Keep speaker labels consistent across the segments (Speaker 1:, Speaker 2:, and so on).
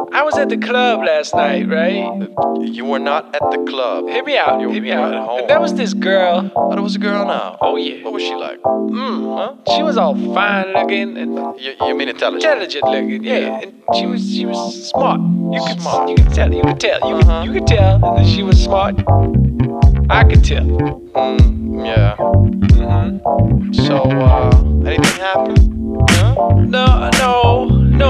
Speaker 1: I was at the club last night, right?
Speaker 2: You were not at the club.
Speaker 1: Hear me out, hear me out.
Speaker 2: at home.
Speaker 1: And there was this girl.
Speaker 2: Oh, there was a girl now.
Speaker 1: Oh, yeah.
Speaker 2: What was she like?
Speaker 1: Huh? She was all fine looking and
Speaker 2: You mean intelligent?
Speaker 1: intelligent looking, yeah. And she was smart. You could
Speaker 2: Smart.
Speaker 1: You could tell. You could tell that she was smart. I could tell.
Speaker 2: Yeah. So, anything happened?
Speaker 1: No.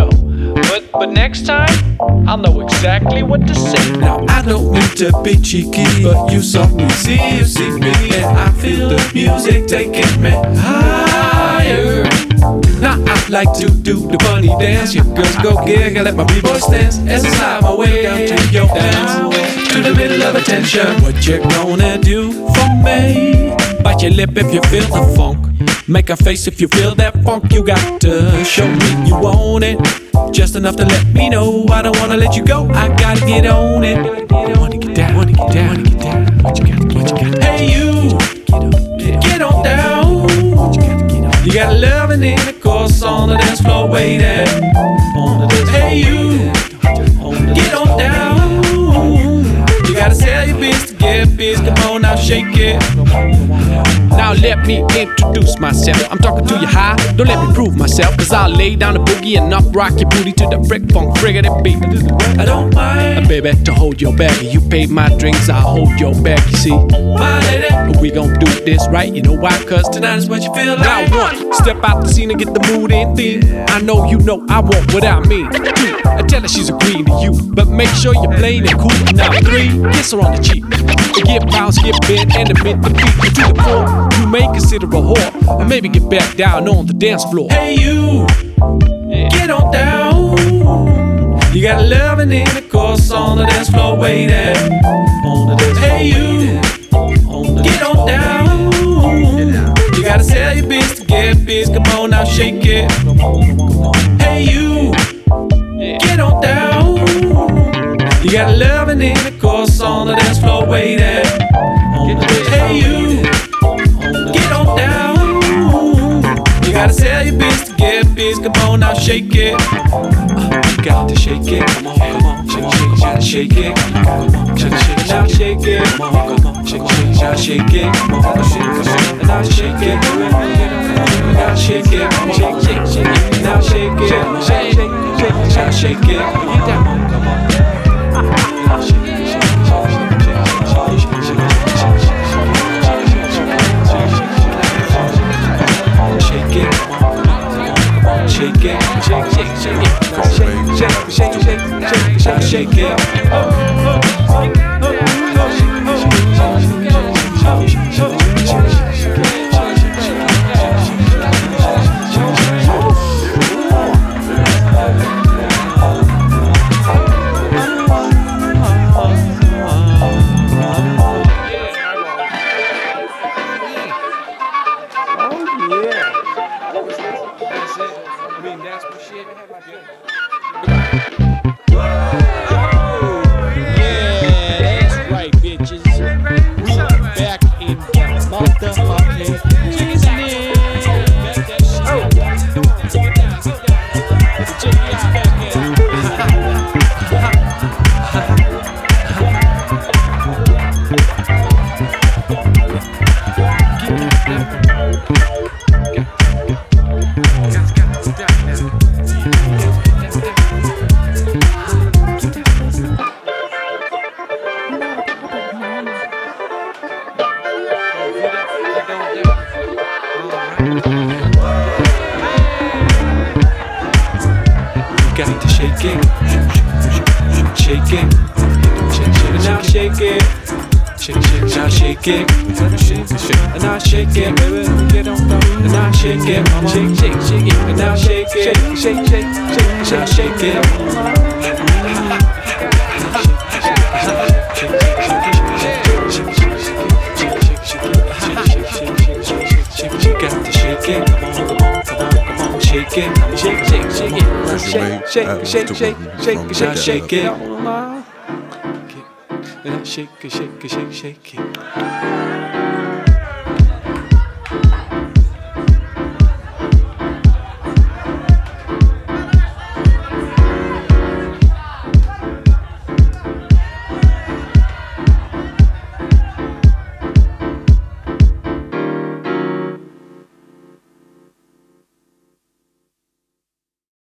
Speaker 1: But next time, I'll know exactly what to say.
Speaker 3: Now I don't mean to be cheeky, but you saw me, you see me, and I feel the music taking me higher. Now I like to do the bunny dance. You girls go gig, I let my b-boys dance as I slide my way down to your dance, to the middle of attention. What you gonna do for me? Bite your lip if you feel the funk. Make a face if you feel that funk. You got to show me you want it, just enough to let me know. I don't wanna let you go, I gotta get on it. I wanna get down, wanna get down, wanna get down. What you got? Hey you, get on down. You got loving in the course on the dance floor waiting. Hey you, get on down. You gotta sell your biz to get biz. Come on now, shake it. Now let me introduce myself. I'm talking to you high, don't let me prove myself. Cause I'll lay down the boogie and up rock your booty to the frick funk friggity beat. I don't mind, baby, to hold your bag. You pay my drinks, I'll hold your bag, you see. My lady, but we gon' do this right, you know why? Cause tonight is what you feel like. Now one, step out the scene and get the mood in theme. I know you know I want what I mean. Two, I tell her she's agreeing to you, but make sure you're playing it cool. Now three, kiss her on the cheek. Get bounce, get bent, and admit the beat. And to the four, you may consider a whore, or maybe get back down on the dance floor. Hey you, get on down. You got loving in the course on the dance floor waiting. Hey you, get on down. You gotta sell your biz to get biz. Come on now, shake it. Hey you, get on down. You got loving in the course on the dance floor waiting. Hey you, get on down. You gotta sell your biz to get biz. Come on now, shake it. You got to shake it. Come on, shake it, you gotta shake it. Come on, shake it, now shake it. Come on, shake it, you gotta shake it. Come on, shake it, now shake it. You gotta shake it. Come on, shake it, now shake it. Shake it, now shake it. Come on. Shake it.